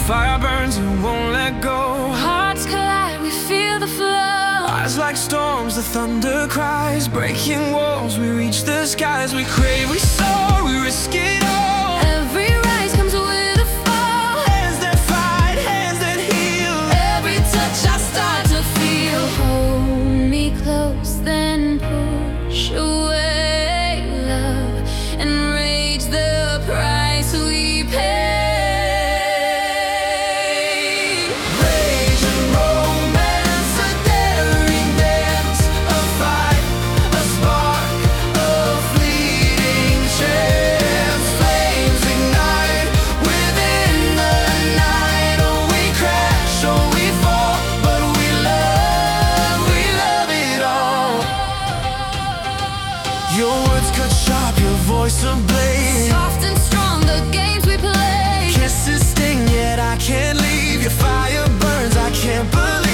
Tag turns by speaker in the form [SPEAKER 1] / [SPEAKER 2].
[SPEAKER 1] fire burns and won't let go.
[SPEAKER 2] Hearts collide, we feel the flow.
[SPEAKER 1] Eyes like storms, the thunder cries. Breaking walls, we reach the skies. We crave, we soar, we risk it all.
[SPEAKER 2] Every rise comes with a fall.
[SPEAKER 1] Hands that fight, hands that heal.
[SPEAKER 2] Every touch I start to feel. Hold me close, then push away love and rage the price we pay.
[SPEAKER 1] Your words cut sharp, your voice a blade.
[SPEAKER 2] Soft and strong, the games we play.
[SPEAKER 1] Kisses sting, yet I can't leave. Your fire burns, I can't believe